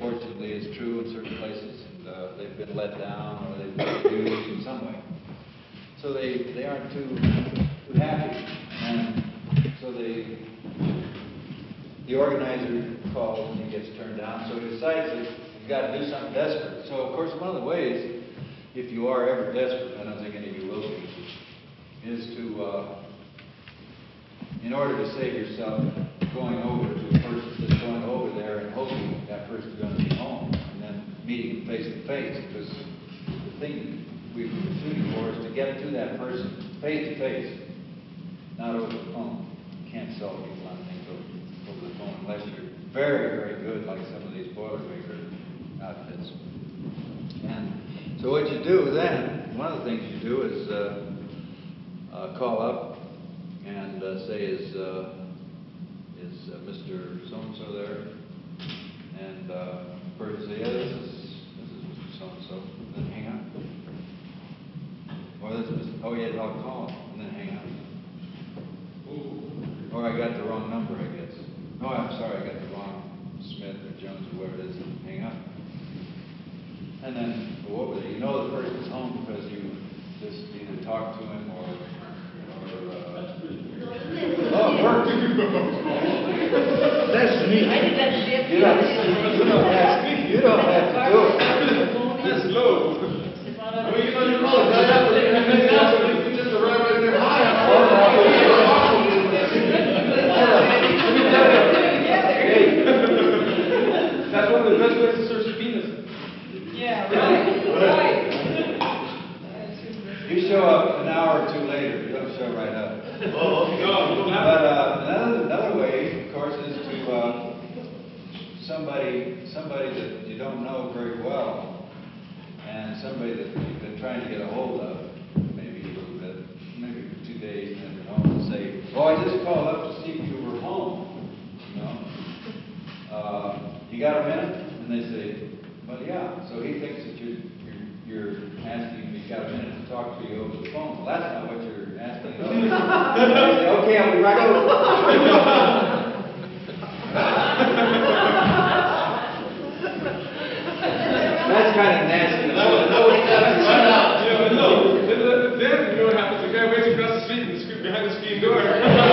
unfortunately is true in certain places, and they've been let down or they've been abused in some way. So they aren't too happy, and so the organizer calls and he gets turned down. So he decides that you've got to do something desperate. So of course one of the ways, if you are ever desperate, I don't think any of you will be, is to, in order to save yourself going over to a person that's going over there and hoping that person's going to be home and then meeting him face to face, because the thing we're shooting for is to get to that person face to face, not over the phone. You can't sell people on things over the phone unless you're very, very good, like some of these Boilermaker outfits. And so what you do then, one of the things you do is call up and say, is Mr. So-and-so there? And the person say, yeah, this is Mr. So-and-so. And then hang up. Or this is, oh yeah, I'll call him. And then hang up. Or I got the wrong number, I guess. Oh, I'm sorry, I got the wrong Smith or Jones or whoever it is, and hang up. And then go over there. You know the person's home because you just either talk to him or oh, it worked. That's me. I did that today. You don't have to do it. That's low. Well, you know, you call it that, but you just arrive right there. Hi, that's one of the best ways to search the penis. Yeah, right. You show up an hour or two later. You don't show right up. Oh, no. But another way, of course, is to somebody that you don't know very well, and somebody that you've been trying to get a hold of, maybe a little bit, maybe for 2 days, and then home and say, "Oh, I just called up to see if you were home. You know, you got a minute?" And they say, "Well, yeah." So he thinks that you're asking if he's got a minute to talk to you over the phone. Well, that's not what you're asking. Say, "Okay, I'll be right over." That's kind of nasty. Then you know what happens? The guy waits across the street and screams behind the screen door.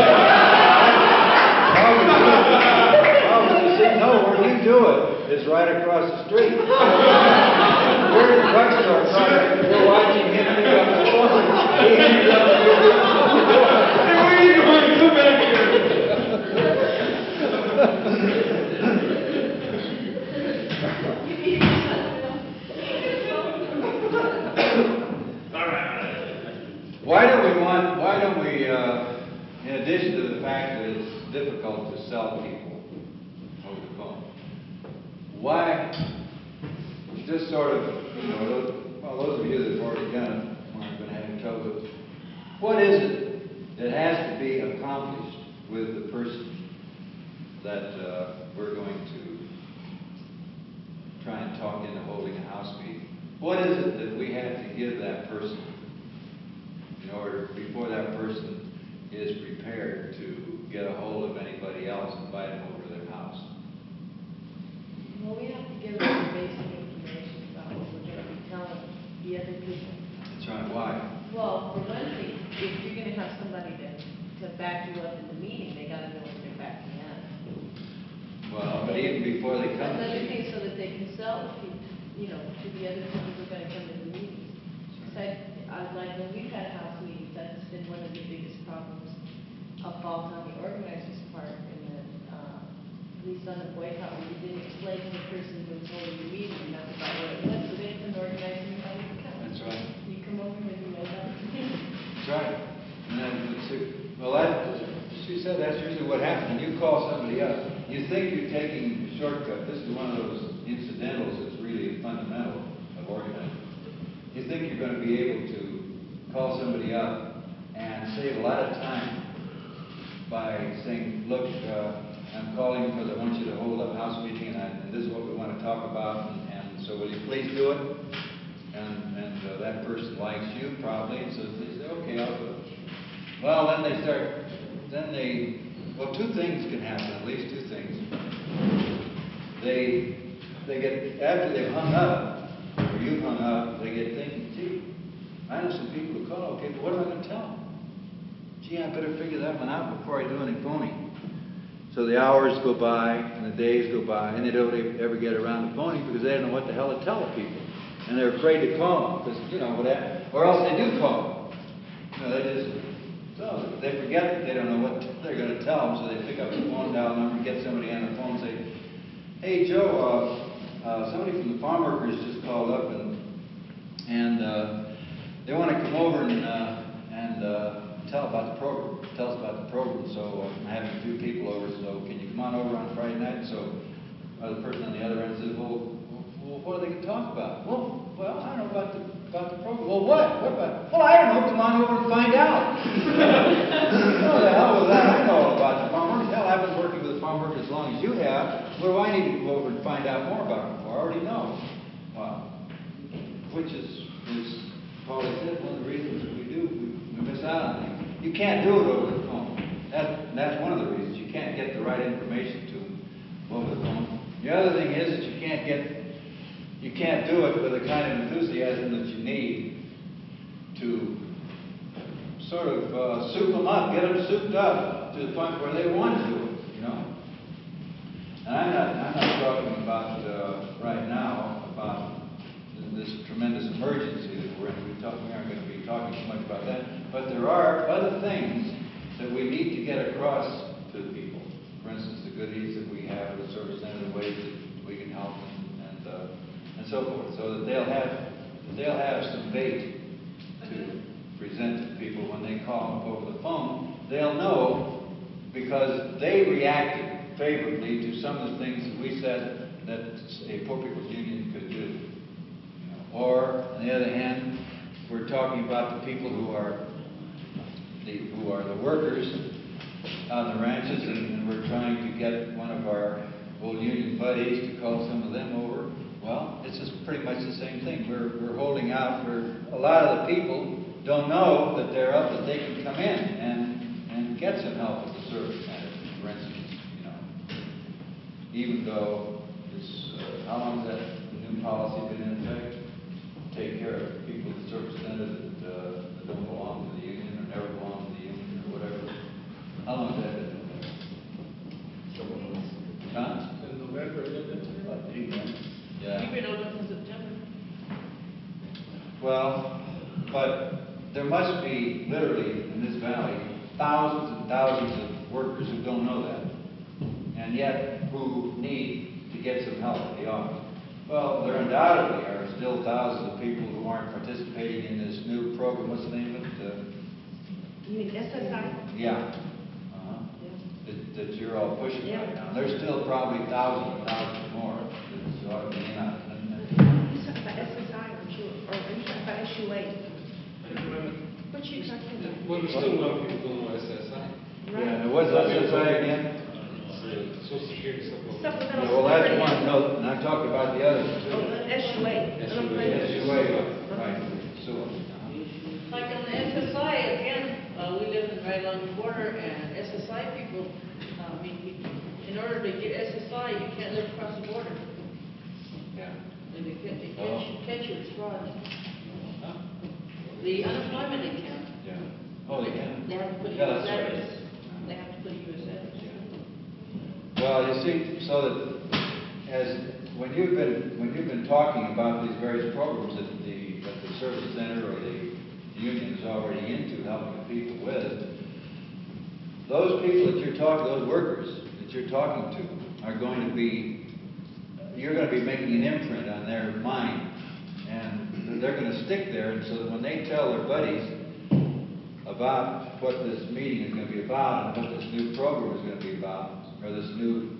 No, where you do it is right across the street. We're in the drugstore. We're watching him pick up the phone. He hangs up and goes, Hey, where are you going? Come back here. Why don't we, in addition to the fact that it's difficult to sell people over the phone, why just sort of, you know, those of you that have already done it aren't going to have any trouble with it. What is it that has to be accomplished with the person that we're going to try and talk into holding a house meeting? What is it that we have to give that person in order, before that person is prepared to get a hold of anybody else and invite them over to their house? Well, we have to give them the basic information about what we're going to be telling the other people. That's right. Why? Well, for one thing, if you're going to have somebody to back you up in the meeting, they got to know what they're backing up. Well, but even before they come to Another you. thing, so that they can sell, you know, to the other people who are going to come to the meetings. Because like when we've had house meetings, that's been one of the biggest problems of fault on the organizer's part, and that, at least on the boycott, where you didn't explain to the person who was holding the meeting enough about what it was, so they couldn't organize anybody to come. That's right. You come over and you know about the meeting. That's right. And then, she said that's usually what happens. When you call somebody up, you think you're taking a shortcut. This is one of those incidentals that's really fundamental of organizing. You think you're going to be able to call somebody up and save a lot of time by saying, "Look, I'm calling because I want you to hold a house meeting, and this is what we want to talk about, and so will you please do it?" And that person likes you probably, and so they say, "Okay, I'll do it." Well, well, two things can happen, at least two things. They they get, after they've hung up, or you've hung up, they get thinking, gee, I know some people who call, okay, but what am I gonna tell them? Gee, I better figure that one out before I do any phoning. So the hours go by, and the days go by, and they don't ever get around to phoning because they don't know what the hell to tell the people. And they're afraid to call them, because, you know, or else they do call them. You know, they forget that they don't know what they're going to tell them, so they pick up the phone, dial number, get somebody on the phone and say, hey, Joe, somebody from the farm workers just called up, and they want to come over and tell us about the program. So I'm having a few people over, so can you come on over on Friday night? So the person on the other end says, well, what are they going to talk about? Well, I don't know about the program. Well, what? What about? Well, I don't know. Come on over and find out. Oh, the hell with that. I know all about the farm workers. Hell, I've been working with the farm workers as long as you have. What do I need to go over and find out more about them for? I already know. Wow. Which is Paulie said, one of the reasons that we miss out on things. You can't do it over the phone. That's one of the reasons. You can't get the right information to them over the phone. The other thing is that you can't do it with the kind of enthusiasm that you need to sort of soup them up, get them souped up to the point where they want to do it, you know. And I'm not talking about right now about this tremendous emergency that we're in. We aren't going to be talking too much about that, but there are other things that we need to get across to the people. For instance, the good deeds that we have with the service center, the ways that we can help them, and so forth, so that they'll have some bait to present to people when they call them over the phone. They'll know because they reacted favorably to some of the things that we said that a Poor People's Union could do. Or, on the other hand, we're talking about the people who are the workers on the ranches, and we're trying to get one of our old union buddies to call some of them over. Well, it's just pretty much the same thing. We're holding out for a lot of the people don't know that they're up, that they can come in and get some help at the service center, for instance. You know, even though it's how long has that new policy been in effect? Take care of people at the service center that don't belong to the union or never belong to the union or whatever. How long has that been in effect? Huh? In November, isn't it? About 8 months. Yeah. You've been open since September. Well, but there must be literally in this valley thousands and thousands of workers who don't know that, and yet who need to get some help at the office. Well, there undoubtedly are still thousands of people who aren't participating in this new program. What's the name of it? You mean SSI? Yeah. That you're all pushing right now. There's still probably thousands and thousands more that ought to be in on it. You're talking about SSI, aren't you? Or are you talking about SUA? What you talking about? Well, there's still a lot of people don't know SSI. Right. Yeah, and what's SSI again? Social Security supplement. Supplemental. Yeah, well, that's one, no, and I'm talking about the other one, too. SUA. SUA, right, so. Like on the SSI, again, we live in right along the border, and SSI people, in order to get SSI, you can't live across the border. Yeah. And they catch you, it's fraud. The unemployment they can't. Yeah. Oh, they can? They have to put a Yeah, U.S. that's right. address. They have to put a U.S. address. Well, you see, so that when you've been talking about these various programs that the service center or the union is already into helping people with, those people that those workers that you're talking to are going to be, you're going to be making an imprint on their mind, and they're going to stick there, and so that when they tell their buddies about what this meeting is going to be about and what this new program is going to be about, or this new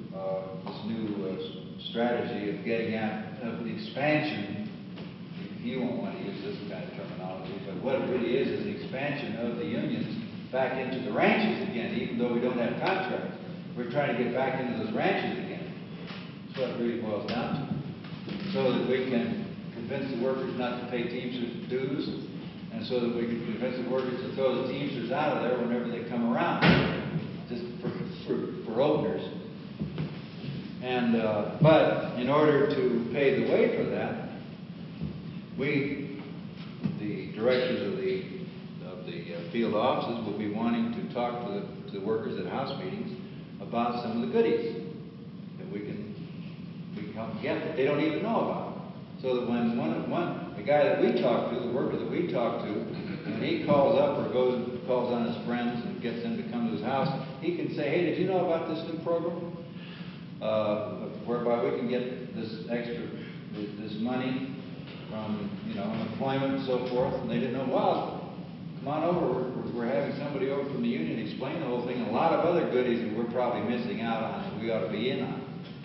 strategy of getting at the expansion. You won't want to use this kind of terminology, but what it really is the expansion of the unions back into the ranches again. Even though we don't have contracts, we're trying to get back into those ranches again. That's what it really boils down to, so that we can convince the workers not to pay Teamsters dues, and so that we can convince the workers to throw the Teamsters out of there whenever they come around, just for openers. And, but in order to pave the way for that, we, the directors of the field offices, will be wanting to talk to the workers at house meetings about some of the goodies that we can help get that they don't even know about. So that when the guy that we talk to, the worker that we talk to, when he calls up or calls on his friends and gets them to come to his house, he can say, hey, did you know about this new program? Whereby we can get this extra, this money from, employment and so forth, and they didn't know, wow, come on over, we're having somebody over from the union explain the whole thing, and a lot of other goodies that we're probably missing out on that we ought to be in on.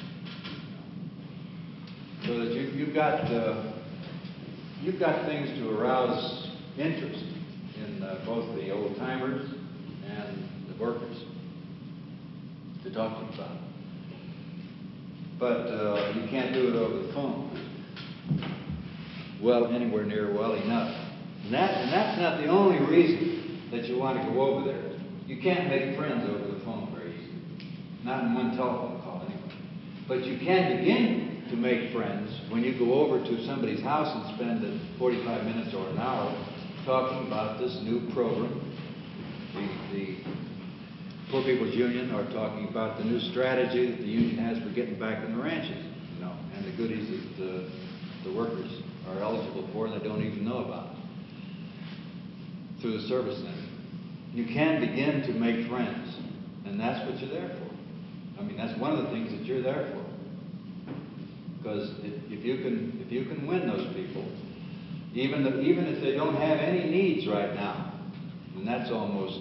So that you've got things to arouse interest in both the old timers and the workers to talk to them about. But you can't do it over the phone. Well, anywhere near well enough. And that's not the only reason that you want to go over there. You can't make friends over the phone very easily. Not in one telephone call anyway. But you can begin to make friends when you go over to somebody's house and spend 45 minutes or an hour talking about this new program. The Poor People's Union are talking about the new strategy that the union has for getting back in the ranches, and the goodies that the workers are eligible for and they don't even know about through the service center. You can begin to make friends, and that's what you're there for. I mean, that's one of the things that you're there for. Because if you can win those people, even if they don't have any needs right now, and that's almost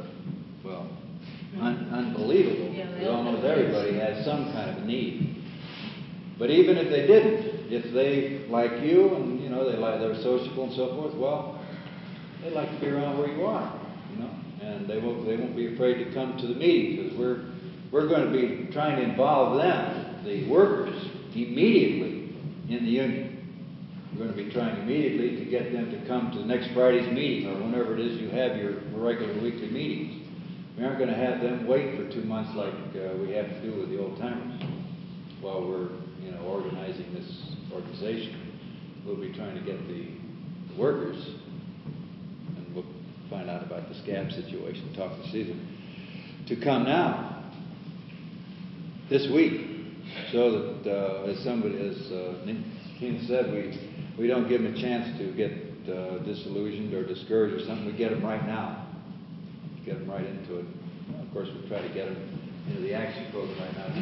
unbelievable. Yeah, Almost everybody has some kind of need. But even if they didn't, if they like you and they're sociable and so forth, well, they like to be around where you are, and they won't be afraid to come to the meetings because we're going to be trying to involve them, the workers, immediately in the union. We're going to be trying immediately to get them to come to next Friday's meeting or whenever it is you have your regular weekly meetings. We aren't going to have them wait for 2 months like we have to do with the old timers while we're organizing this organization. We'll be trying to get the workers, and we'll find out about the scab situation, talk to Caesar, to come now this week. So that, as Tina said, we don't give them a chance to get disillusioned or discouraged or something. We get them right now. Get them right into it. Well, of course, we try to get them into the action program right now.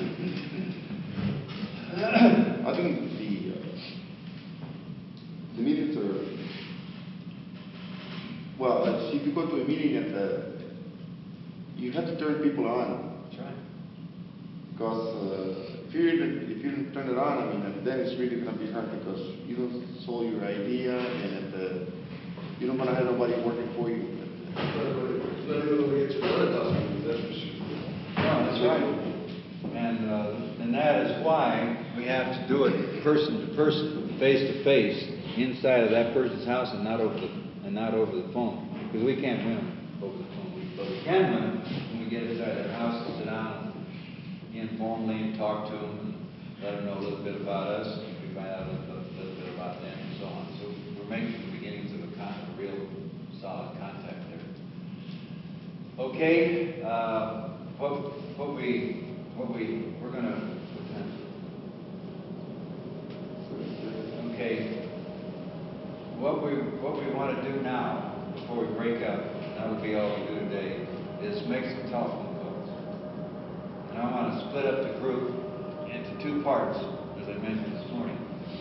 I think the meetings are, well, if you go to a meeting you have to turn people on. That's right. Because if you don't turn it on, then it's really going to be hard because you don't sold your idea and you don't want to have nobody working for you. That's right. And that is why we have to do it person to person, face to face, inside of that person's house and not over the phone. Because we can't win them over the phone. But we can win them when we get inside their house and sit down informally and talk to them and let them know a little bit about us, and we find out a little bit about them and so on. So we're making the beginnings of a real solid contact there. Okay, we're gonna. Okay, what we want to do now before we break up, that'll be all we do today, is make some telephone calls. And I want to split up the group into two parts, as I mentioned this morning.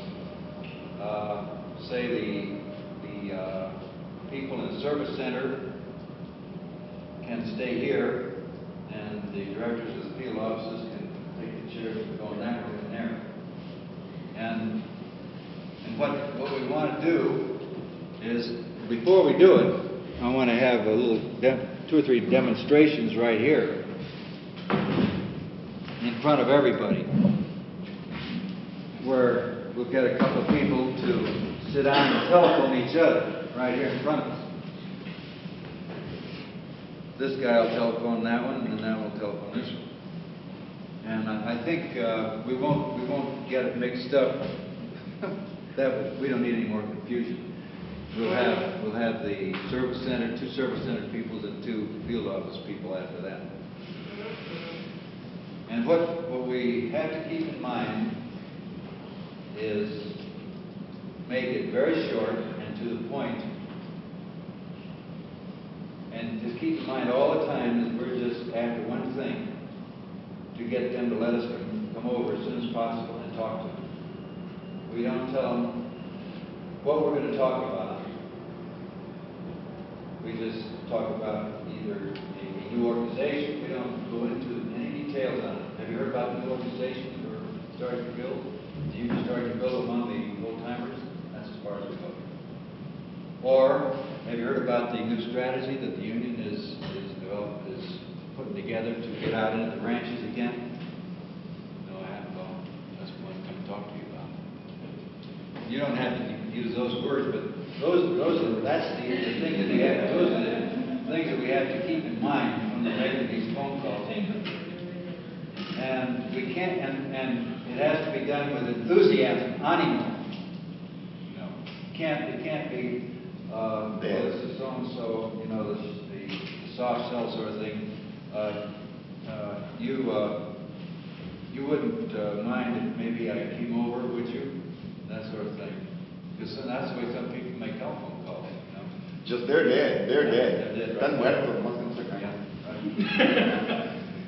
Say the people in the service center can stay here, and the directors of the field offices can take the chairs and go in that room and there. And what we want to do is, before we do it, I want to have a little 2 or 3 demonstrations right here in front of everybody, where we'll get a couple of people to sit down and telephone each other right here in front of us. This guy will telephone that one, and that one will telephone this one. And I think we won't get it mixed up. We don't need any more confusion. We'll have the service center, 2 service center people and 2 field office people after that. And what we have to keep in mind is make it very short and to the point. And just keep in mind all the time that we're just after one thing, to get them to let us come over as soon as possible and talk to them. We don't tell them what we're going to talk about. We just talk about either a new organization. We don't go into any details on it. Have you heard about new organizations we're starting to build? The union starting to build among the old-timers? That's as far as we go. Or have you heard about the new strategy that the union is putting together to get out into the ranches again? No, I haven't gone. That's what I'm going to talk to you about. You don't have to use those words, but that's the thing that we have. Those are the things that we have to keep in mind when we're making these phone calls. And we can't, and it has to be done with enthusiasm, animo. You know, it can't be. Well, this is so and so. You know, the soft sell sort of thing. You wouldn't mind if maybe I came over, would you? That sort of thing. Because that's the way some people make telephone calls, you know. Just they're dead. They're dead. They're dead, right? Están muertos, más que no se Yeah, right.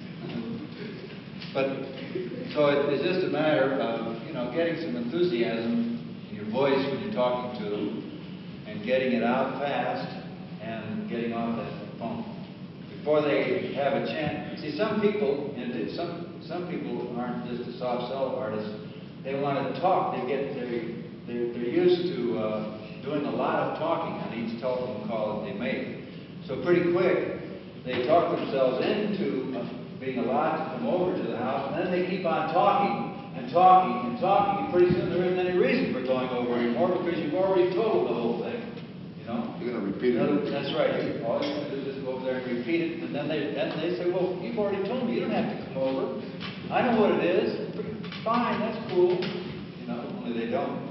But so it's just a matter of getting some enthusiasm in your voice when you're talking to them, and getting it out fast and getting off that phone before they have a chance. See, some people, and some people aren't just a soft sell artist. They want to talk. They're used to doing a lot of talking on each telephone call that they make. So pretty quick, they talk themselves into being allowed to come over to the house, and then they keep on talking and talking and talking, and pretty soon there isn't any reason for going over anymore because you've already told the whole thing. You know? You're going to repeat it. That's right. All you have to do is just go over there and repeat it, and then they say, well, you've already told me. You don't have to come over. I know what it is. Fine, that's cool. Only they don't.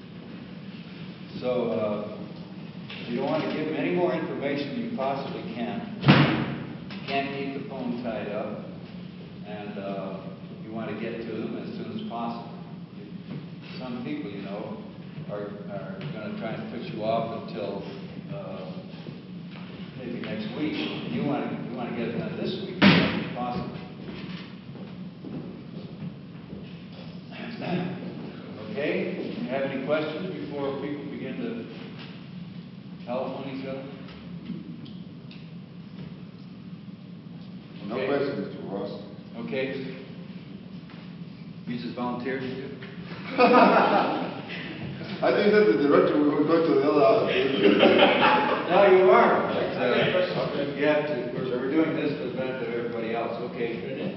So you don't want to give them any more information than you possibly can. You can't keep the phone tied up, and you want to get to them as soon as possible. Some people, are going to try and put you off until maybe next week. You want to get it done this week as much as possible. Okay? Do you have any questions before people begin to telephone each other? No questions, Mr. Ross. Okay. You just volunteered to do? I think that the director will go to the other. No, you are. You have to. We're doing this for the benefit of everybody else. Okay.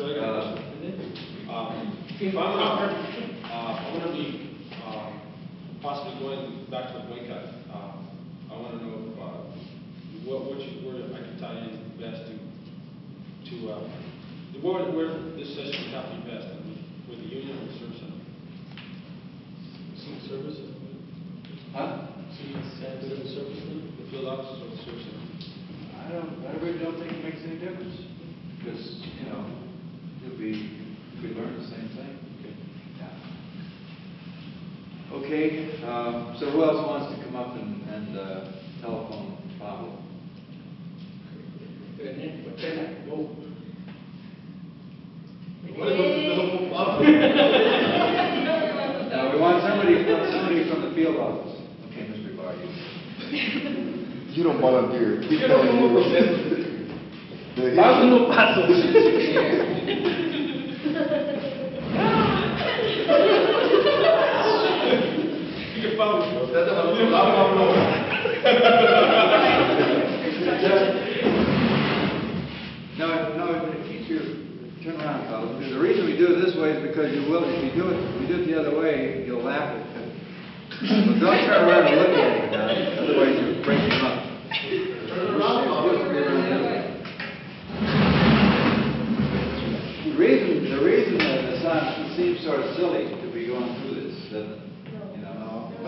If I'm not hurt, I'm going to be possibly going back to the boycott. I want to know where I can tie in best where this session would happen best, with the union or the service center? Civil service? Huh? Civil service center? The field office or the service center? I really don't think it makes any difference because you'll be learning the same thing. Okay. So who else wants to come up and telephone Pablo? Now we want somebody from the field office. Okay, Mr. Barr. You don't volunteer. Keep telling you. Paso no paso. No, keep your turn around, fellas. The reason we do it this way is because if you do it the other way, you'll laugh at it. But don't turn around and look at him now, otherwise you'll break him up. Turn around. The reason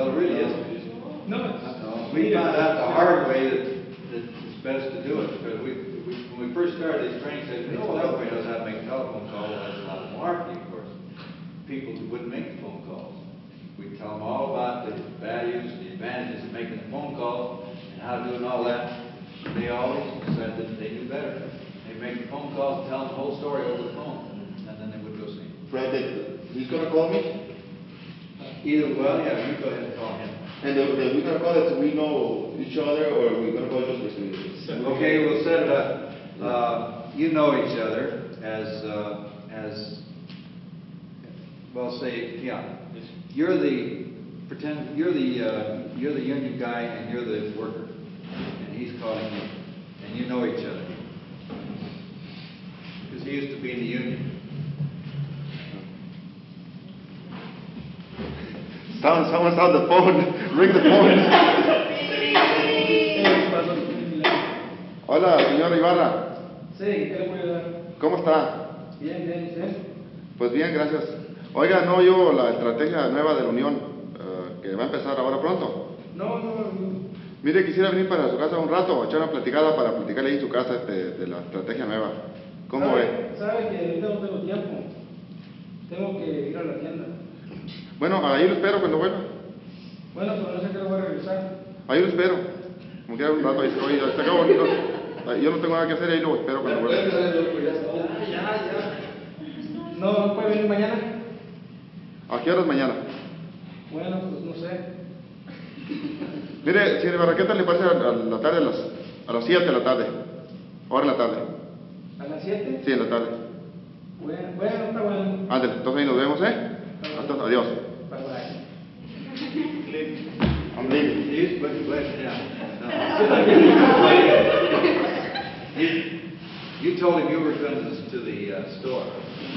Well, it really isn't. No, No, we found out the hard way that it's best to do it, because when we first started these training sessions, oh, everybody knows how to make a telephone call, well, that's a lot of malarkey, of course. People who wouldn't make the phone calls. We tell them all about the values, the advantages of making the phone calls, and how to do all that. They always said that they knew better. They'd make the phone calls and tell them the whole story over the phone, and then they would go see him. Fred, he's gonna call me, Either, well, yeah, you go ahead and call him. and we're gonna call it so we know each other, or we're gonna call just for Okay, we'll set it up. You know each other as, well, say, yeah. You're the union guy and you're the worker. And he's calling you. And you know each other. Because he used to be in the union. Someone's on the phone. Ring the phone. Hola, señor Ibarra. Sí, ¿qué le puedo ayudar? ¿Cómo está? Bien, bien, ¿usted? Pues bien, gracias. Oiga, no yo la estrategia nueva de la Unión, que va a empezar ahora pronto. No. Mire, quisiera venir para su casa un rato, echar una platicada para platicarle ahí en su casa de la estrategia nueva. ¿Cómo ve? Sabe que ahorita no tengo tiempo. Tengo que ir a la tienda. Bueno, ahí lo espero cuando vuelva. Bueno, pero no sé qué le voy a regresar. Ahí lo espero. Como quiera un rato ahí estoy. Se acabó bonito. Yo no tengo nada que hacer, ahí lo espero cuando vuelva. ¿No puede venir mañana? ¿A qué horas mañana? Bueno, pues no sé. Mire, señor Ibarra, ¿qué tal le parece a la tarde, a las 7 de la tarde? Ahora en la tarde. ¿A las 7? Sí, en la tarde. Bueno, está bueno. Ándale, entonces ahí nos vemos, ¿eh? Hasta, adiós. Bye bye. I'm leaving. He's yeah. No. You told him you were going to the store.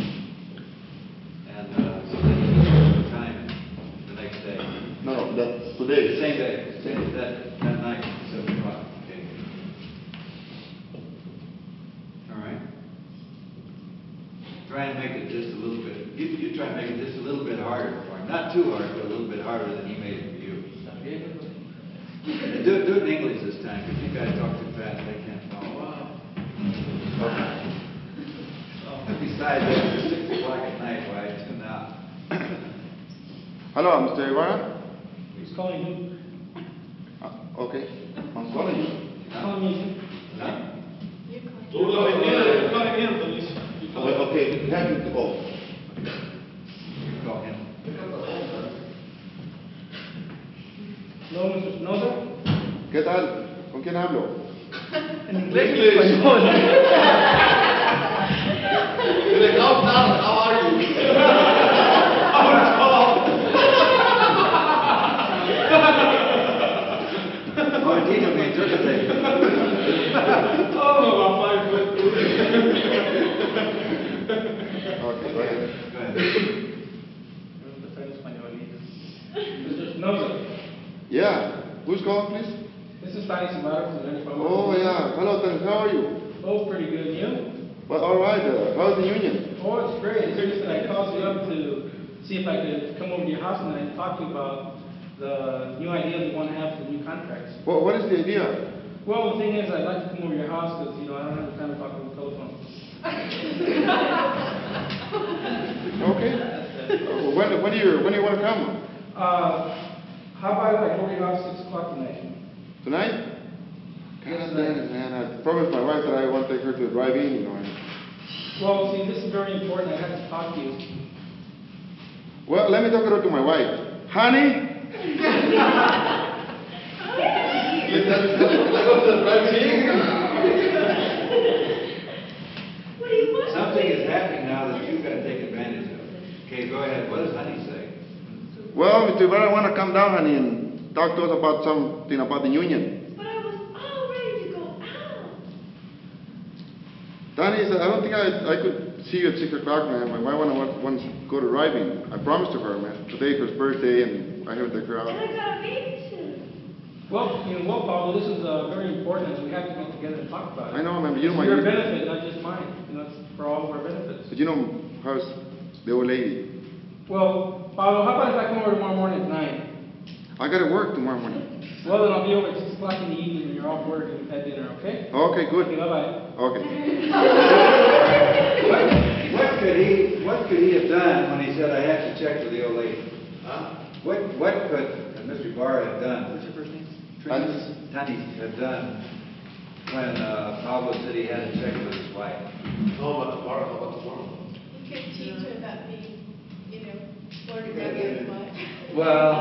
And so then you took the time the next day. No, that's today. Same day, that night, 7 o'clock. Okay. All right. Try and make it just a little bit, you try and make it just a little bit harder for him. Not too hard, but a little bit harder than he made it for you. And do it in English this time, because you guys talk too fast, they can't follow. Besides, it's 6 o'clock at night, why I tune out. Hello, Mr. Ibarra? He's calling you. Okay. I'm calling you. He's calling me. No? Tú lo entiendes, Luis. Okay, we have to go. You call him. No, Mr. Espinosa. ¿Qué tal? ¿Con quién hablo? En inglés y en español. How are you? Momentito, me interprete. Oh, about 5 foot. Okay, go ahead. Go ahead. Empezar en español. Mr. Espinosa. Yeah. Who's calling, please? This is Fanny Simaro from Lenny Farmer. Oh, yeah. Hello, Dennis. How are you? Oh, pretty good. You? Well, all right. How's the union? Oh, it's great. It's just that I called you up to see if I could come over to your house and talk to you about the new ideas we want to have for the new contracts. Well, what is the idea? Well, the thing is, I'd like to come over to your house because, I don't have the time to talk on the telephone. Okay. When do you want to come? How about if I go over to your house 6 o'clock tonight? Tonight? God damn it, man. I promised my wife that I want to take her to the drive-in, Well, see, this is very important. I have to talk to you. Well, let me talk it over to my wife. Honey? Something is happening now that you've got to take advantage of. Okay, go ahead. What does Honey say? Well, Mr. Ibarra, I want to come down, honey, and talk to us about something about the union. But I was all ready to go out. Donnie, I don't think I could see you at 6 o'clock, man. My wife wants to go to driving. I promised to her, man. Today's her birthday, and I haven't taken her out. And I got a babysitter. Well, Pablo, this is very important, so we have to get together and talk about it. I know, man, but you know It's my... for your benefit, not just mine. It's for all of our benefits. But you know, how's the old lady? Well, Pablo, how about if I come over tomorrow morning at 9? I gotta work tomorrow morning. Well, then I'll be over at 6 o'clock in the evening when you're off work and we've had dinner, okay? Okay, Okay, good. bye-bye. Okay. What could he have done when he said, I have to check with the old lady? What could Mr. Ibarra have done? What's your first name? Tani have done when Pablo said he had to check with his wife? How about tomorrow? You could teach her about being, you know, flirting around the wife. Well,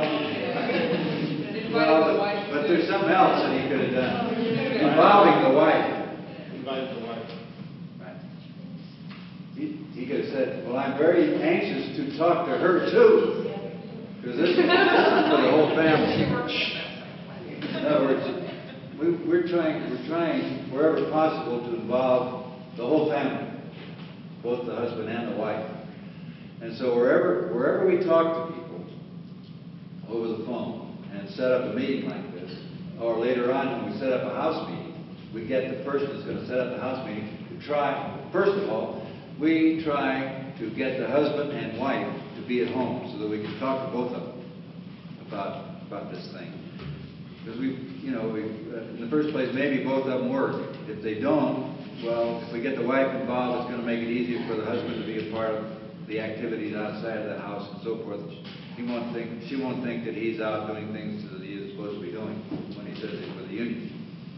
but there's something else that he could have done. Involving the wife. Invite the wife. Right. He could have said, well, I'm very anxious to talk to her too. Because this is for the whole family. In other words, we're trying wherever possible to involve the whole family, both the husband and the wife. And so wherever we talk to people over the phone and set up a meeting like this, or later on when we set up a house meeting, we get the person that's going to set up the house meeting to try, first of all, we try to get the husband and wife to be at home so that we can talk to both of them about this thing. Because in the first place, maybe both of them work. If they don't, well, if we get the wife involved, it's going to make it easier for the husband to be a part of the activities outside of the house and so forth. She won't think that he's out doing things that he is supposed to be doing when he says it's for the union.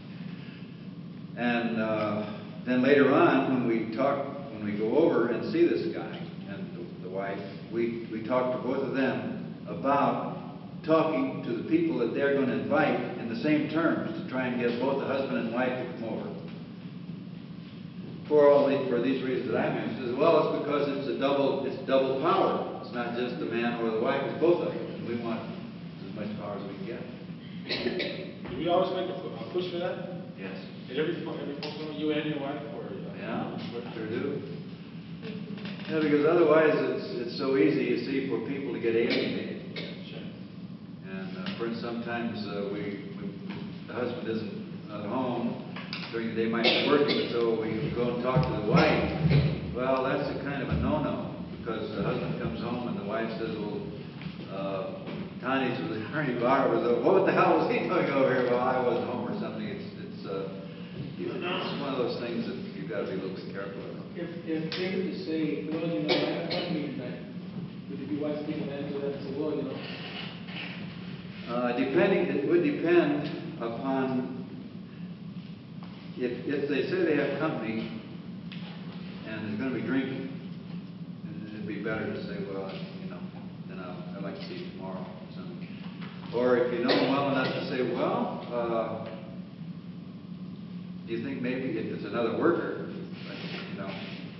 And then later on, when we go over and see this guy and the wife, we talk to both of them about talking to the people that they're going to invite in the same terms to try and get both the husband and wife to come over. For these reasons that I mentioned, as well as because it's double power. It's not just the man or the wife; it's both of them. And we want as much power as we can get. Do we always make a push for that? Yes. And every phone call, you and your wife, or? Yeah, sure do. Yeah, because otherwise it's so easy, you see, for people to get alienated. Sure. And for instance, sometimes the husband isn't at home during the day, might be working, so we go and talk to the wife. Well, that's a kind of a no-no, because the husband comes home and the wife says, well, Tani's with Ernie Barr was over. What the hell was he doing over here? Well, I wasn't home or something. It's one of those things that you've got to be a little careful of. If they were to say, well, you know, I have one meeting tonight, would your wife take advantage of that and say, well, you know? It would depend upon if they say they have company and there's going to be drinking, and it'd be better to say, well, you know, then I'd like to see you tomorrow or something. Or if you know them well enough to say, well, do you think maybe if it's another worker, you know,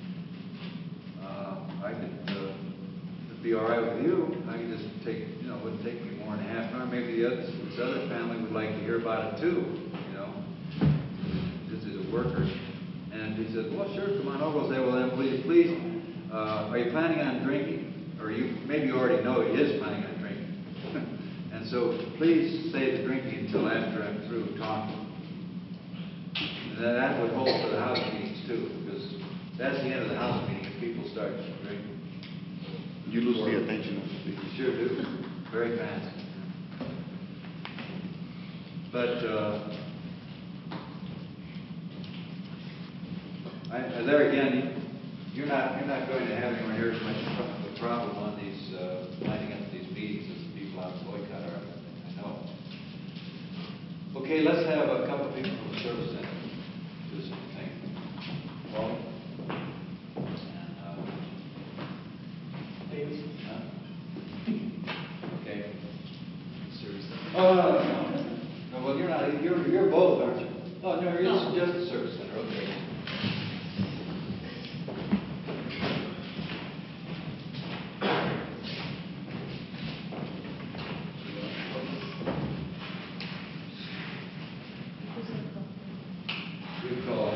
I could, if it'd be all right with you, I could just take, you know, it wouldn't take me more than half an hour. Maybe this other family would like to hear about it too, you know. This is a worker. And he said, well, sure, come on over. I'll say, well, then please, are you planning on drinking? Or maybe you already know he is planning on drinking. And so please save the drinking until after I'm through talking. And that would hold for the house meetings too, because that's the end of the house meeting if people start drinking. You lose the attention of the people. You sure do, very fast. But there again, you're not going to have anywhere near as much of a problem on these lining up these meetings as the people out in Boycott are. I know. Okay, let's have a couple of people from the service center do something. Wally? Davis? Huh? Okay. Service center. Oh, no, well, you're not, you're both, aren't you? Oh, no, you're just the service center, okay. Good call.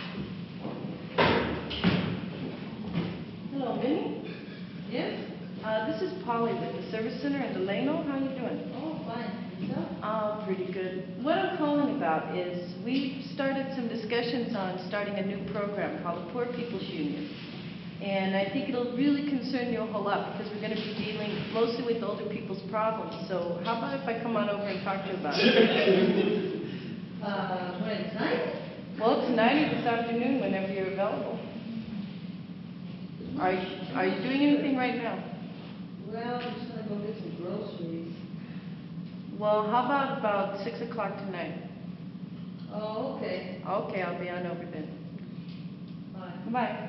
Hello, Minnie? Yes? This is Polly with the Service Center in Delano. How you doing? Oh, fine. Yourself? Pretty good. What I'm calling about is we started some discussions on starting a new program called the Poor People's Union. And I think it'll really concern you a whole lot because we're going to be dealing mostly with older people's problems. So how about if I come on over and talk to you about it? When, tonight? Well, tonight or this afternoon, whenever you're available. Are you doing anything right now? Well, I'm just gonna go get some groceries. Well, how about 6 o'clock tonight? Oh, okay. Okay, I'll be on over then. Bye. Bye.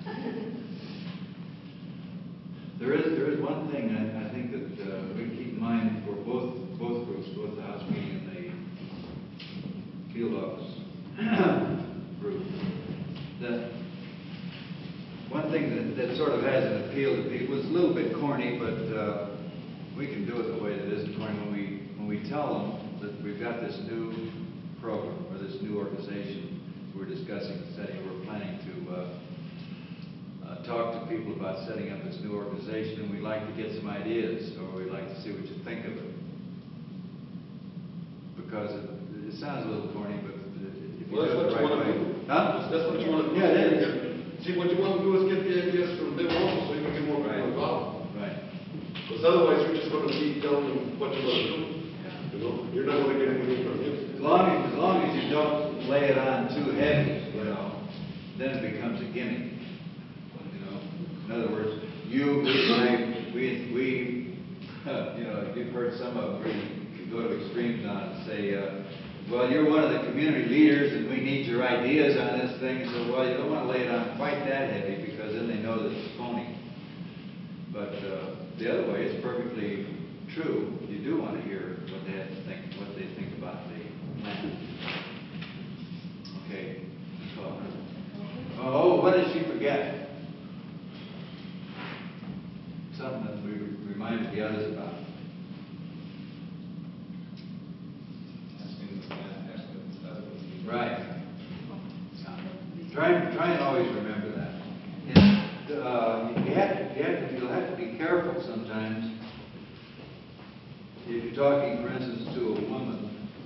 There is one thing I think that we keep in mind for both groups, both the House meeting and the field office group, that one thing that sort of has an appeal to people, it's a little bit corny, but we can do it the way that it isn't corny when we tell them that we've got this new program or this new organization we're discussing setting, we're planning to talk to people about setting up this new organization, and we'd like to get some ideas, or we'd like to see what you think of it. Because it sounds a little corny, but if you Well, do it the that's what you right want to way. do. Huh? That's what you want to do. Yeah, it is. See, what you want to do is get the ideas from them also, so you can get more people involved. Right. Because otherwise, you're just going to be telling them what you're going to do. You know, you're not going to get anything from them. As long as you don't lay it on too heavy, you know, then it becomes a gimmick. You know, in other words, we, you know, you've heard some of them where you go to extremes on it and say, well, you're one of the community leaders and we need your ideas on this thing. So, well, you don't want to lay it on quite that heavy because then they know that it's phony. But the other way, it's perfectly true. You do want to hear what they have to think, what they think about the plan. Okay. Oh, what did she forget? Something that we reminded the others about. Right. Try and always remember that. And you'll have to be careful sometimes. If you're talking, for instance, to a woman,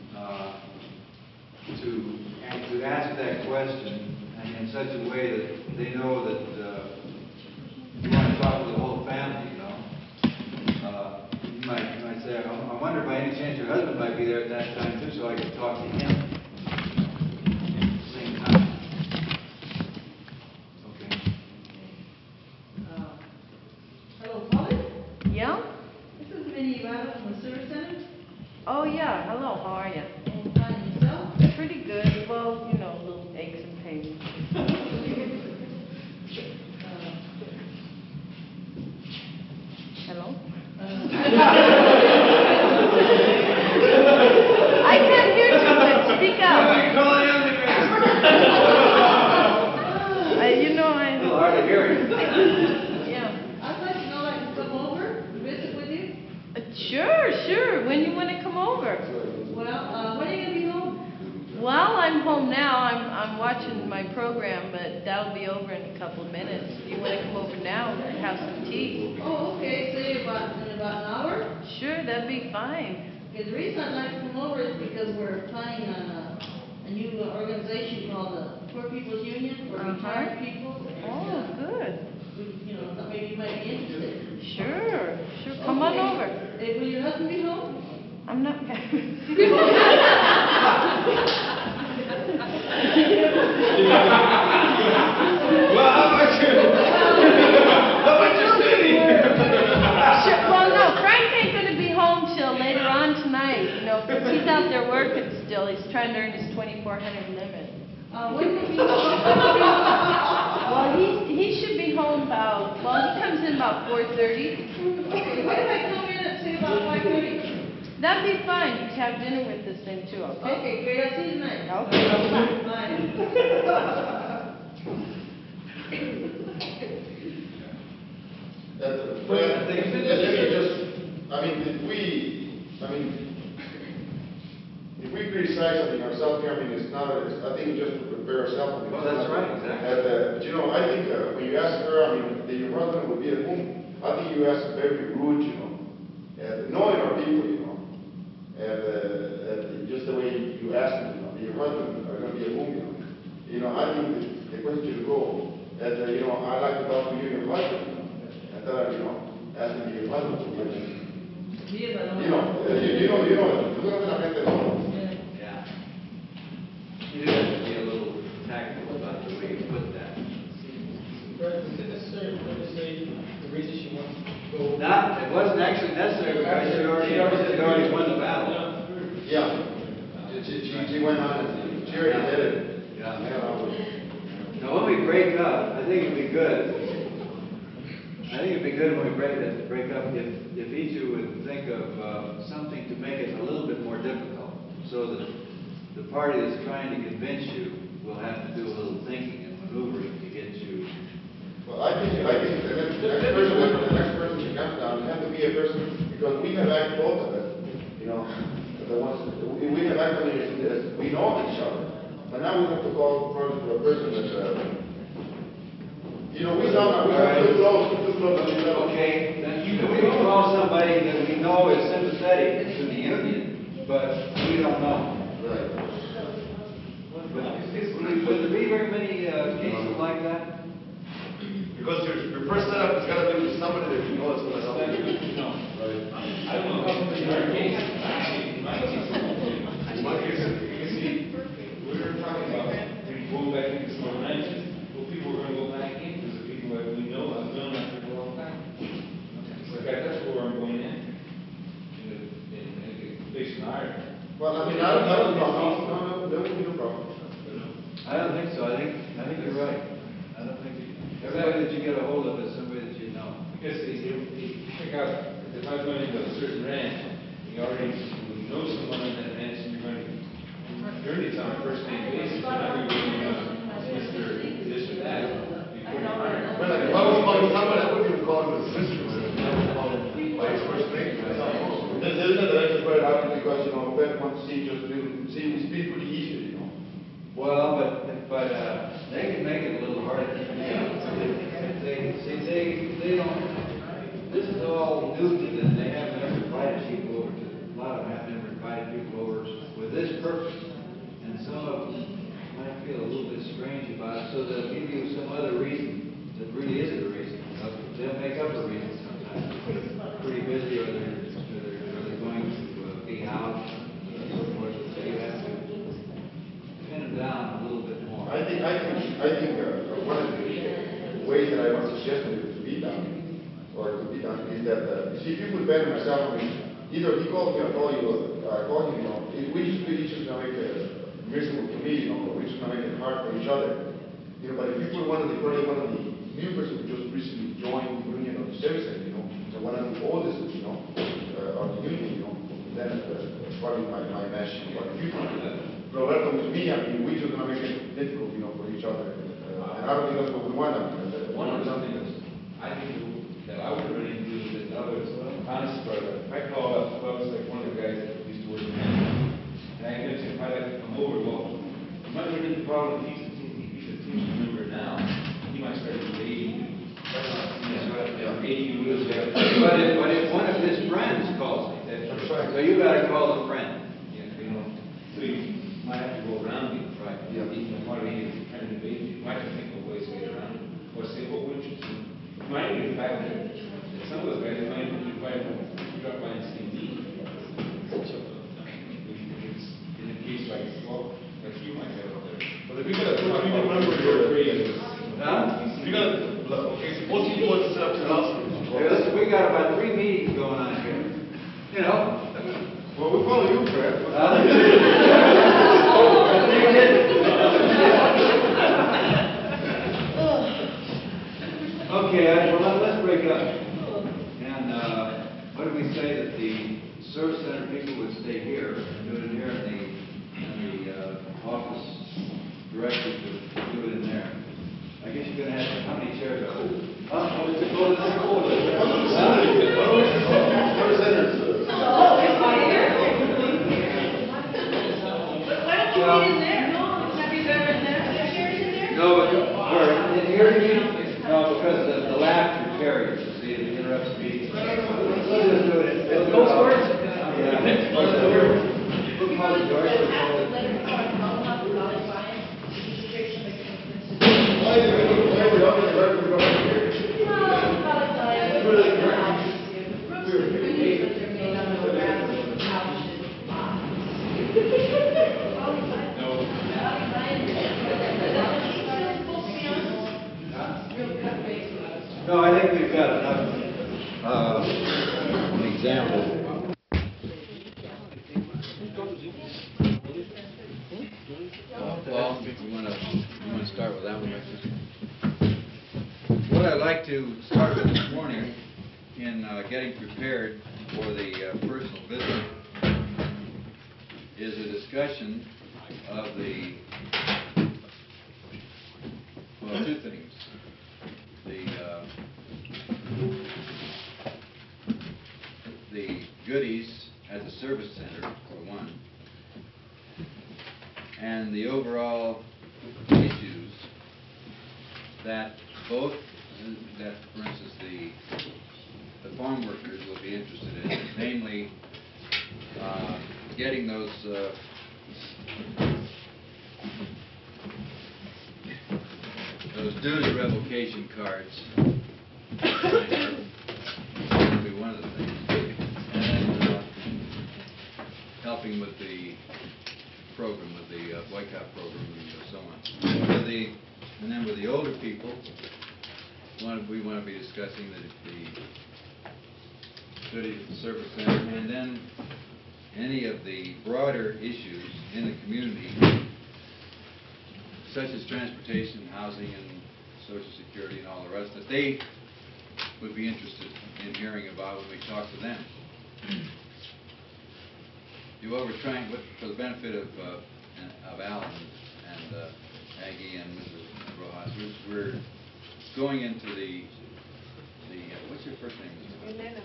to ask that question in such a way that they know that you want to talk to the whole family, you know. You might say, I wonder by any chance your husband might be there at that time too, so I could talk to him at the same time. Okay. Hello, Polly? Yeah? This is Minnie Ibarra from the Service Center. Oh, yeah. Hello, how are you? And fine yourself? Pretty good. Well, you know, little aches and pains. Hello? I can't hear too good. Speak up. You know, A little hard to hear you. yeah. I'd like to know if I can come over to visit with you. Sure. When you want to come over? Well, when are you going to be home? Well, I'm home now. I'm watching my program, but that'll be over in a couple of minutes. You want to come over now and have some tea? Oh, okay, say in about an hour. Sure, that'd be fine. Okay, the reason I'd like to come over is because we're planning on a new organization called the Poor People's Union for retired people. Oh, good. You know, thought maybe you might be interested. Sure. Come on Okay. over. Will your husband be home? I'm not. Well, how about you? How about you, Cindy? Sure. Well, no, Frank ain't gonna be home till later on tonight, you know, 'cause he's out there working still. He's trying to earn his 2,400 limit. When will he be home? Well, he should be home about, he comes in about 4:30. Okay, what if I come in at say about 5:30? That'd be fine. You can have dinner with us then too, okay? Okay, great, I'll see you tonight. Okay. Bye. Let me just, if we criticize something ourselves here, it's not, I think just to prepare ourselves. Well, that's right, exactly. But, you know, I think, when you ask her, that your husband will be at home, I think you ask very rude, you know. Knowing our people, you know, and just the way you ask them, your husband are gonna be at home, you know. I think the question should go, that, I'd like to talk to you and your husband. And tell her, asking your husband to be tú eres la gente no. Yeah. You do have to be a little tactful about the way you put that. Is it necessary for her to say the reason she wants to go? It wasn't actually necessary because she already won the battle. Yeah. She went on and she already did it. Yeah. Yeah. Now, when we break up, I think it'd be good. I think it'd be good when we break up if each of you would think of something to make it a little bit more difficult, so that the party that's trying to convince you will have to do a little thinking and maneuvering to get you. Well, I think the next person that comes down has to be a person, because we have acted both of us, the ones, we have acted as we know each other. But now we have to call for a person that, we don't, too close to each other. Okay, then we can call somebody that we know is sympathetic to the union, but we don't know. Right. Would there be very many cases like that? Because your first setup is gotta be with somebody that you know is gonna help you. Right. I don't know if in our case, actually, in my case, In my case, you can see, we were talking about going back into store nights. Well, people are gonna go back in because the people that we know have known after a long time. In fact, that's where I'm going in based on iron. Well, I mean, I don't have a problem. No, there won't be no problem. I don't think so. I think you're right. I don't think everybody that you get a hold of is somebody that you know. Because you pick out, if I'm going into a certain ranch, you already know someone in that ranch, and you're going to, it's on a first name basis, you're not going to be Mr. this or that. You put it on. But like, if I was calling somebody, I wouldn't even call him a sister, I would call him by his first name. There's nothing that I can put it out because, Ben wants to see we speak pretty easily, Well, but they can make it a little harder. If they don't. This is all new to them. They have never invited people over to. A lot of them have never invited people over with this purpose, and some of them might feel a little bit strange about it. So they'll give you some other reason that really isn't a reason. They'll make up a reason sometimes. They're pretty busy, or they're going to be out, and so forth. So you have to pin them down a little bit more. I think one of the ways that I want to suggest it to be done, is that, you see, if you put Ben and myself, I mean, either he calls me or I call him, if we just gonna make it miserable to me, we're just gonna make it hard for each other. But if you put one of the members who just recently joined the union of the citizens, so one of the oldest, of the union, then it's probably my mesh. But if you put Roberto with me, I mean, we're just gonna make it difficult, for each other. And I don't think that's what we want. One of the things I think that I would really do is that others, honest brother, if I call up, like one of the guys that used to work in and I get to, if I'd like to come over, well, you might run into the problem, he's a team member now, he might start debating you. But if one of his friends calls me, so you gotta call the friend. So you might have to go around you. Right. Yeah. Even part of it is trying to debate you, might have to think of ways to get around it, or say, what would you do? You might be the fact that some of those guys might drop by and see me. In a case like you might have out there. But if you got a member here, Huh? if you got, okay, suppose you want to set up your house. Listen, we got about 3 meetings going on here. Well, we follow you, Fred. Okay, well, let's break up. And what do we say that the service center people would stay here and do it here, and the office directors would do it in there? I guess you're gonna have, how many chairs are there? Huh? What's the goal of this quarter? Why don't you get in there? Have you ever in there? Have chairs in there? No, but, or, in here, no, because the laughter carries, you see, it interrupts me. We'll just do it. Those words? Yeah. Look how the doors are closed. Why Paul, you wanna start with that one, Richard? What I'd like to start with this morning in getting prepared for the personal visit is a discussion of two things. The goodies at the service center, for one, and the overall issues that for instance, the farm workers will be interested in, namely getting those dues revocation cards. That'll be one of the things. And helping with the program, with the boycott program and so on. And then with the older people, we want to be discussing the goodies at the service center, and then any of the broader issues in the community, such as transportation, housing, and Social Security, and all the rest, that they would be interested in hearing about when we talk to them. What we're trying, for the benefit of Alan and Aggie and Mrs. Rojas, we're going into the what's your first name? Elena.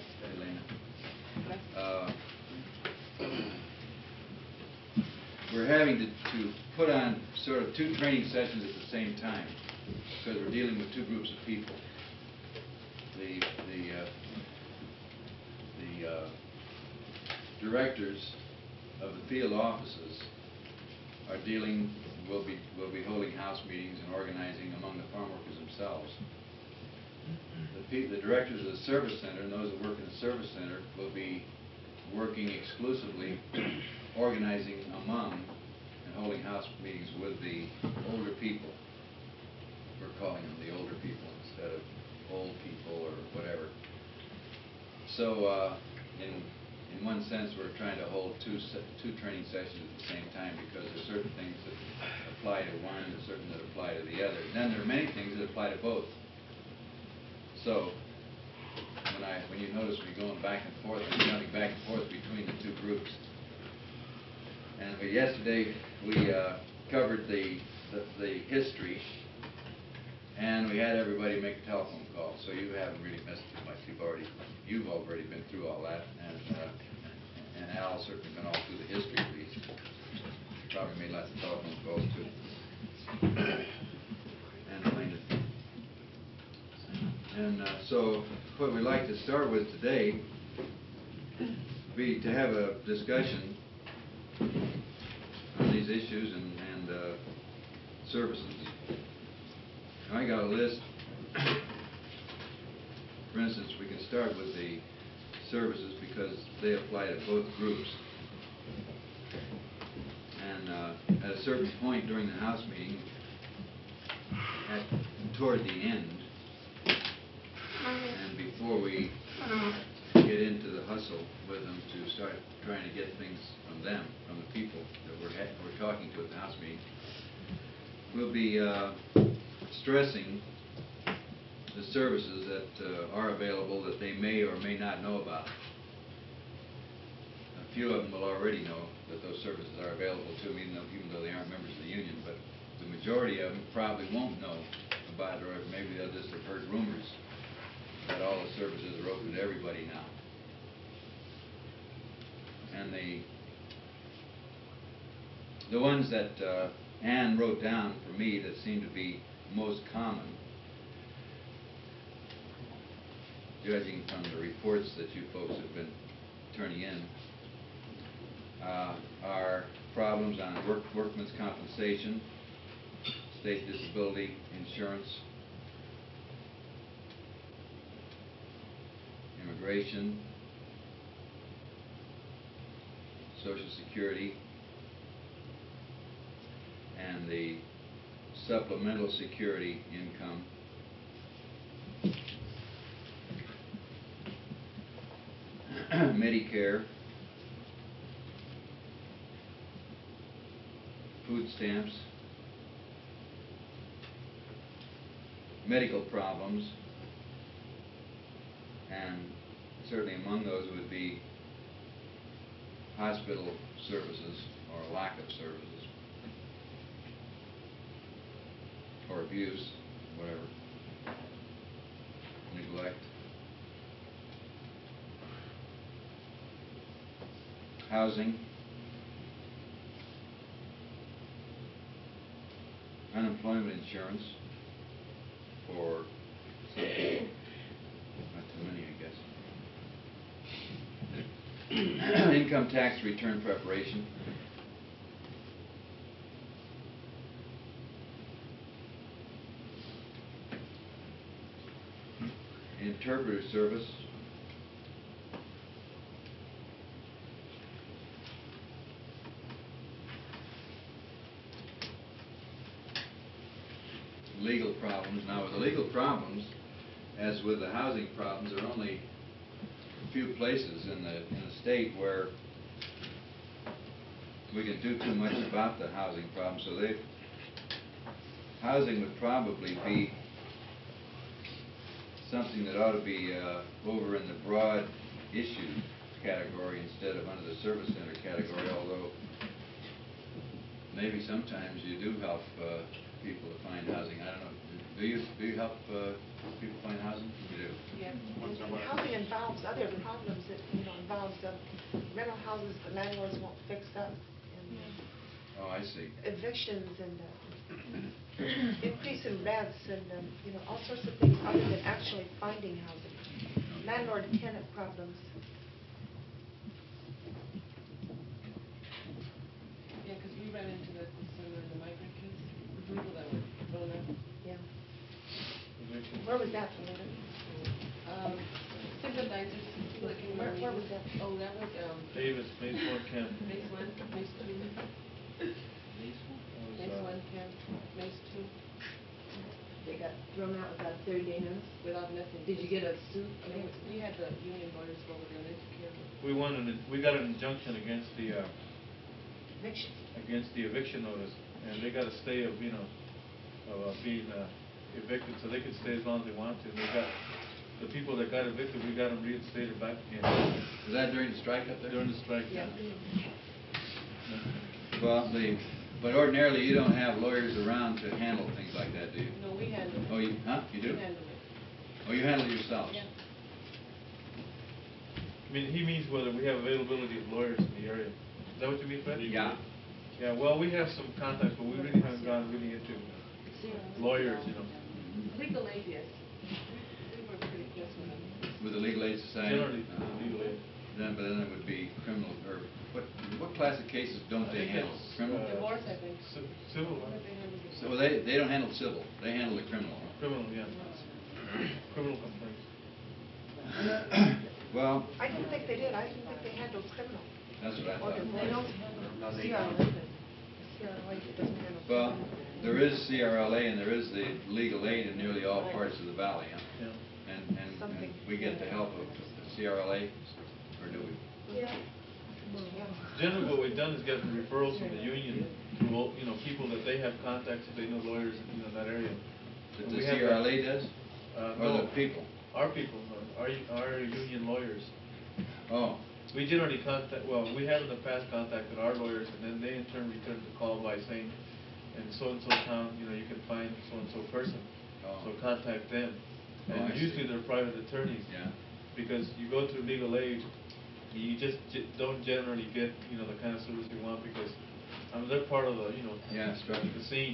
Elena. We're having to put on sort of two training sessions at the same time because we're dealing with two groups of people. The directors of the field offices will be holding house meetings and organizing among the farm workers themselves. The directors of the service center and those that work in the service center will be working exclusively, organizing among and holding house meetings with the older people. We're calling them the older people instead of old people or whatever. So in one sense, we're trying to hold two training sessions at the same time because there are certain things that apply to one and certain that apply to the other. And then there are many things that apply to both. So when you notice me going back and forth, I'm jumping back and forth between the two groups. And yesterday we covered the history, and we had everybody make a telephone call. So you haven't really missed too much. You've already been through all that, and Al's certainly been all through the history of these. Probably made lots of telephone calls too. And Elena. And so what we'd like to start with today be to have a discussion on these issues and services. I got a list. For instance, we can start with the services because they apply to both groups. And at a certain point during the House meeting, toward the end, and before we get into the hustle with them to start trying to get things from them, from the people that we're talking to at the House meeting, we'll be stressing the services that are available that they may or may not know about. A few of them will already know that those services are available to them, even though they aren't members of the union, but the majority of them probably won't know about it, or maybe they'll just have heard rumors that all the services are open to everybody now. And the ones that Ann wrote down for me that seem to be most common, judging from the reports that you folks have been turning in, are problems on workman's compensation, state disability insurance, immigration, Social Security, and the supplemental security income. Medicare, food stamps, medical problems, and certainly among those would be hospital services or lack of services, or abuse, whatever, neglect. Housing, unemployment insurance for some people, not too many, I guess. Income tax return preparation. Interpreter service. Legal problems. Now, with the legal problems, as with the housing problems, there are only a few places in the state where we can do too much about the housing problem. So housing would probably be something that ought to be over in the broad issue category instead of under the service center category, although maybe sometimes you do help people to find housing. I don't know. Do you help people find housing? You do. Yeah, and housing involves other problems. It, involves rental houses the landlords won't fix up, and Oh, I see. evictions, and increase in rents, and all sorts of things other than actually finding housing. Landlord-tenant problems. Yeah, because we ran into that concern in the migrant kids, people that were thrown out. Yeah. Where was that, Belinda? Sympathizers, people that came Where around. was that? Oh, that was, Davis, Maze 1 camp. Maze 1, Maze 2. Maze 1 camp, Maze 2, They got thrown out without 30-day notice? without nothing. Did you get a suit? I mean, we had the union lawyers go over there, they took care of it. We got an injunction against the Eviction. eviction notice, and they got a stay of being evicted, so they could stay as long as they want to. They got the people that got evicted, we got them reinstated back again. Was that during the strike up there? During the strike. Yeah. Well, but ordinarily you don't have lawyers around to handle things like that, do you? No, we handled it. Oh, you do? We handled it. Oh, you handle it yourselves? Yeah. I mean, he means whether we have availability of lawyers in the area. Is that what you mean, Fred? Yeah. Yeah, well, we have some contacts, but we really haven't gone really into lawyers, Legal aid, yes. We were pretty close with them. With the Legal Aid Society? Generally, legal aid. But then it would be criminal, or what class of cases don't I they think handle? it's, Criminal? Divorce, I think. Civil, What did they handle it? So they don't handle civil, they handle the criminal. criminal, yeah. Criminal complaints. Well, I didn't think they did. I didn't think they handled criminal. that's what I Or thought. divorce. They don't handle CRA. CRLA doesn't handle Well, criminal. there is CRLA and there is the legal aid in nearly all parts of the valley, huh? Yeah. And Something. we get the help of the CRLA, or do we? Yeah. Generally, what we've done is gotten referrals from the union to, people that they have contacts, if they know lawyers in that area. That And the we have CRLA does? Or no, the people? our people, our union lawyers. Oh, We generally we have in the past contacted our lawyers, and then they in turn return the call by saying, in so-and-so town, you can find so-and-so person. Oh. So contact them. Oh, And I usually see. they're private attorneys. yeah. Because you go through legal aid, you just don't generally get, the kind of service you want, because, they're part of the, Yeah, structure. the scene.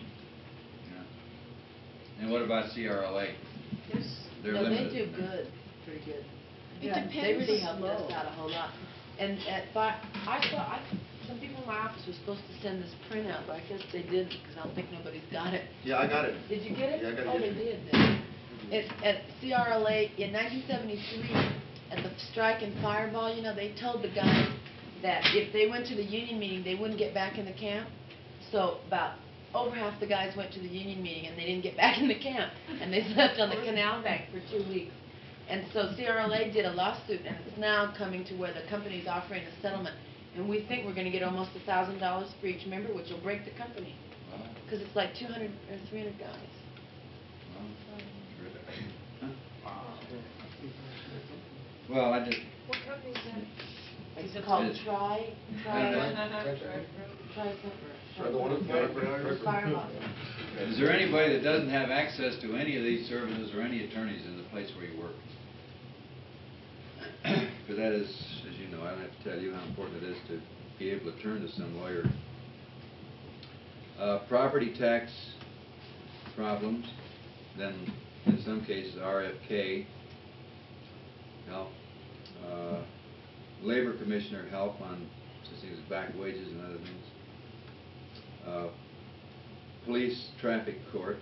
Yeah. And what about CRLA? They're No, limited. they do good, pretty good. It Yeah, depends. They really helped us out a whole lot. And some people in my office were supposed to send this printout, but I guess they didn't, because I don't think nobody's got it. Yeah, I got it. Did you get it? Yeah, I got it Oh, they yesterday. did then. At CRLA, in 1973, at the strike and fireball, they told the guys that if they went to the union meeting, they wouldn't get back in the camp. So about over half the guys went to the union meeting, and they didn't get back in the camp. And they slept on the canal bank for 2 weeks. And so CRLA did a lawsuit, and it's now coming to where the company's offering a settlement. And we think we're gonna get almost $1,000 for each member, which will break the company. Wow. Because it's like 200 or 300 guys. Wow. Terrific. Huh? Well, I just, What company is that? It's called It's- Try Try the one in Firehawk? Firehawk. is there anybody that doesn't have access to any of these services or any attorneys in the place where you work? Because that is, as you know, I don't have to tell you how important it is to be able to turn to some lawyer. Property tax problems, then in some cases RFK help. Labor commissioner help on such things as back wages and other things. Police traffic court.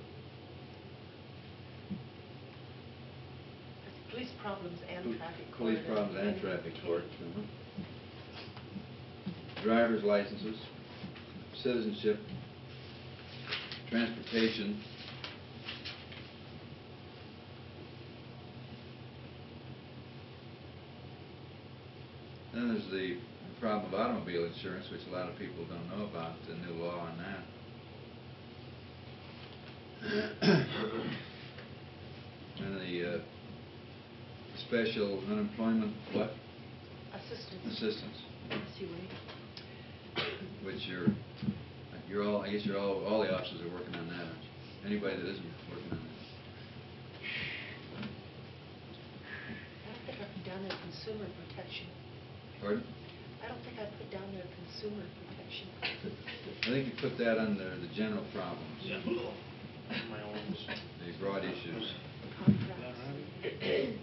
Police problems and traffic court. Police problems and traffic court. Driver's licenses, citizenship, transportation. Then there's the problem of automobile insurance, which a lot of people don't know about, the new law on that. And the special unemployment, what? Assistance, which you're all, I guess all the officers are working on that, aren't you? Anybody that isn't working on that? I don't think I put down there consumer protection. Pardon? I don't think I put down there consumer protection. I think you put that under the general problems. Yeah. My own. The broad issues. Contracts. Or did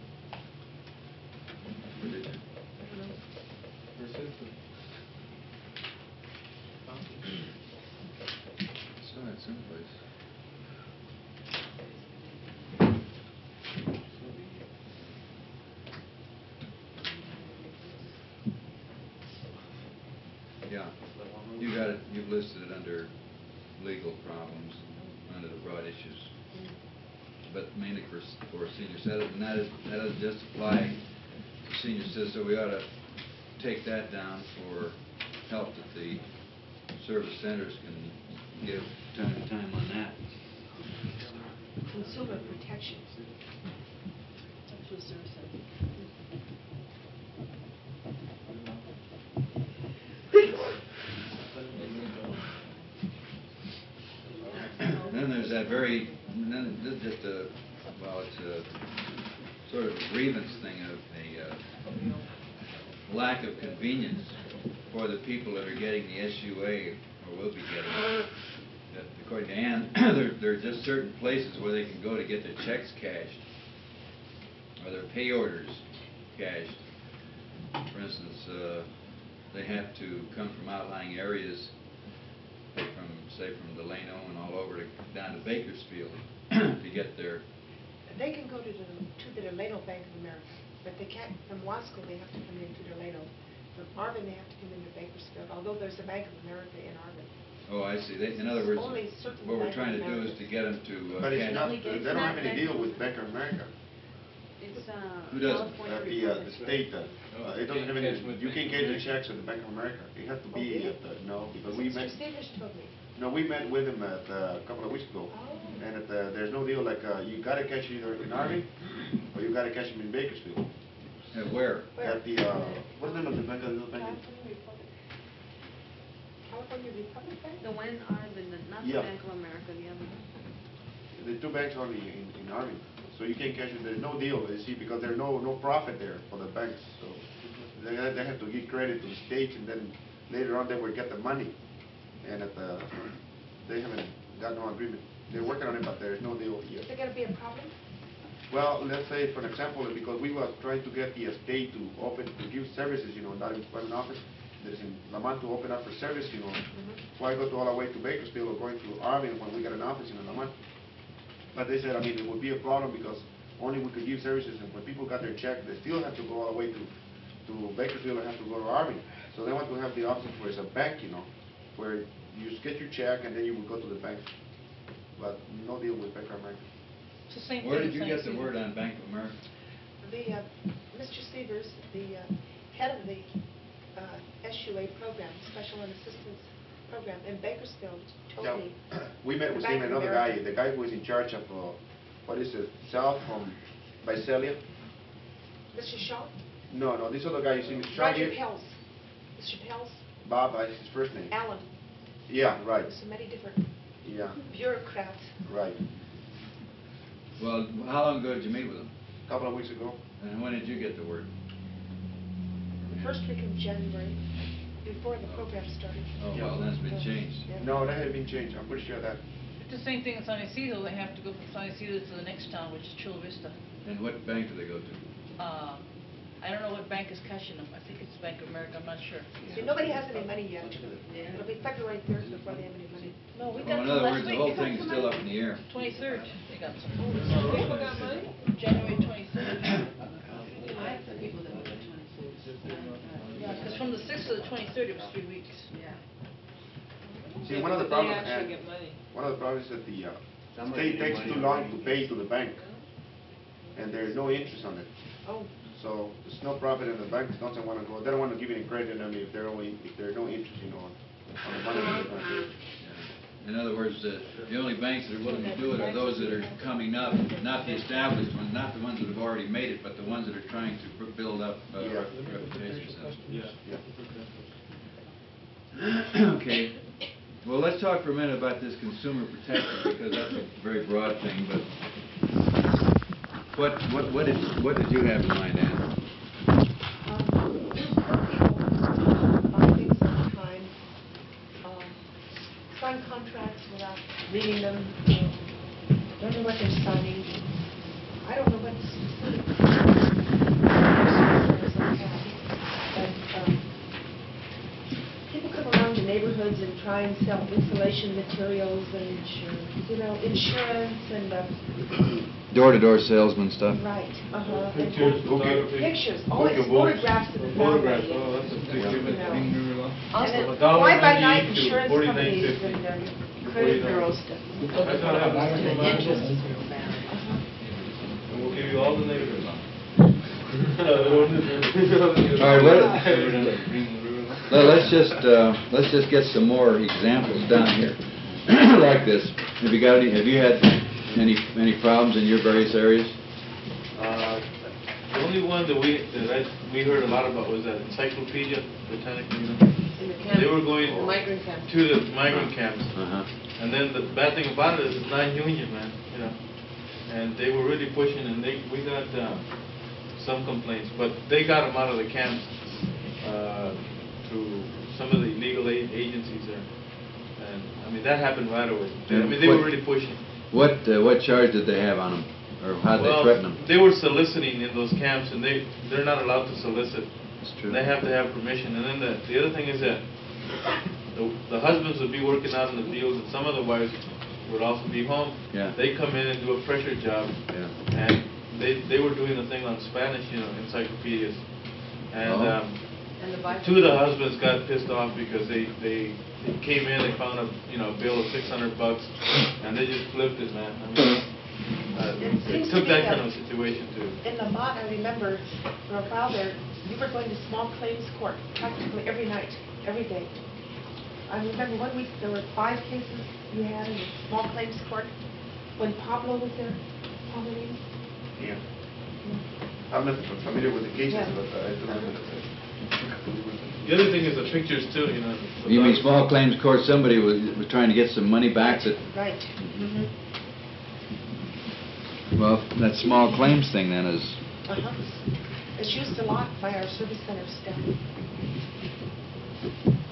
you? For citizens. Still had someplace. Yeah, you got it, you've listed it under legal problems, under the broad issues. But mainly for senior citizens, and that doesn't just apply to senior citizens, so we ought to take that down for help that the service centers can give time to time on that. Consumer protection. That's what Sir said. Then there's that and then this is just it's a sort of a grievance thing of a lack of convenience for the people that are getting the SUA or will be getting it. That, according to Ann, there are just certain places where they can go to get their checks cashed or their pay orders cashed. For instance, they have to come from outlying areas, from Delano and all over down to Bakersfield to get their. They can go to the Delano Bank of America, but they can't, from Wasco, they have to come into Delano. From Arvin, they have to come into Bakersfield, although there's a Bank of America in Arvin. Oh, I see. In other words, Only certain what we're Bank trying of to do America. is to get them to But it's cash. not, they don't have any deal with Bank of America. It's, Who doesn't? California. The state, it doesn't have any, you can't get the checks at the Bank of America. It has to be at the, no, because we met, Mr. Stevens told me. no, we met with him at, a couple of weeks ago. Oh. And there's no deal like, you gotta catch either in Arvin, or you gotta catch him in Bakersfield. At where? At the, what's the name of the bank, California Republic. California Republic Bank? The one in Arvin, not the Yeah. Bank of America, the other one. The two banks only in Arvin. So you can't cash it, there's no deal, you see, because there's no profit there for the banks. So they have to give credit to the states, and then later on they will get the money. And they haven't got no agreement. They're working on it, but there's no deal yet. Is there gonna be a problem? Well, let's say, for an example, because we were trying to get the state to give services, not employment office, that is in Lamont to open up for service, Why go all the way to Bakersfield or going to Arvin when we got an office in Lamont? But they said, it would be a problem because only we could give services, and when people got their check, they still have to go all the way to Bakersfield and have to go to Arvin. So they want to have the office where it's a bank, where you just get your check and then you will go to the bank. But no deal with Bank of America. Where did you get the word on Bank of America? Mr. Severs, the head of the SUA program, Special and Assistance Program in Bakersfield, told Yeah, me. we met with Bank him, of another guy, America. the guy who is in charge of, what is it, south from Visalia? Mr. Shaw? No, this other guy is in Roger charge. Pels. Mr. Pels? Bob, is his first name. Alan. Yeah, right, So many different yeah, bureaucrats. right. Well, how long ago did you meet with them? Couple of weeks ago. And when did you get the word? The first week of January, before the program started. Oh, well, that's been changed. Yeah. No, that had been changed, I'm pretty sure that. It's the same thing in San Isidro, they have to go from San Isidro to the next town, which is Chula Vista. And what bank do they go to? I don't know what bank is cashing them, I think it's Bank of America, I'm not sure. See, nobody has any money yet. It'll be February 3rd before they have any money. No, we Well, got in some other last words, the week. whole thing's still up in the air. 23rd, they got some. People got money? January 23rd. I have people that were 26. Yeah, because from the 6th to the 23rd, it was 3 weeks. Yeah. See, one of the They problems, actually get money. one of the problems is that the state takes too long to pay to the bank, and there's no interest on it. Oh, So there's no profit in the bank, doesn't want to go, they don't want to give any credit, I mean, if there's no interest, on the money that they're going to give. In other words, the only banks that are willing to do it are those that are coming up, not the established ones, not the ones that have already made it, but the ones that are trying to build up Yeah. reputation. Yeah. Okay. Well, let's talk for a minute about this consumer protection, because that's a very broad thing, but what did you have in mind, Ann? Some people buy things all the time, sign contracts without reading them, don't know what they're signing. I don't know what the specific terms like that, but people come around the neighborhoods and try and sell insulation materials and insurance and, Door-to-door salesman stuff. right, Pictures, photography. Pictures, Book always your books. photographs of the Photographs, family. oh, that's a big You limit. know. And then $1.98 fly-by-night to insurance companies $49.50. and credit bureaus. I thought I was The interest is real bad. And we'll give you all the neighbors. All right, let's just get some more examples down here like this. Have you had any problems in your various areas? The only one that we heard a lot about was that Encyclopedia Britannica. In the camp. They were going The migrant camp. to the migrant camps. Uh-huh. And then the bad thing about it is it's non-union, man, And they were really pushing, and we got some complaints, but they got them out of the camps through some of the legal agencies there. And, I mean, that happened right away. I mean, they were really pushing. What charge did they have on them, or how did they Well, threaten them? they were soliciting in those camps, and they're not allowed to solicit. That's true. They have to have permission. And then the other thing is that the husbands would be working out in the fields, and some of the wives would also be home. Yeah. They come in and do a pressure job, Yeah. and they were doing the thing on Spanish, encyclopedias. And Oh. And the Bible. two of the husbands got pissed off because they came in, they found a bill of $600, and they just flipped it, man. I mean, It they seems to took be that that- kind of situation too. In Lamont, I remember for a while there, you were going to small claims court practically every night, every day. I remember one week there were 5 cases you had in the small claims court when Pablo was there. Pablo Lee? Yeah. I'm not familiar with the cases, Yeah. but I do remember that. The other thing is the pictures too, You mean small claims court, somebody was trying to get some money back that, Right. well, that small claims thing then is, It's used a lot by our service center staff.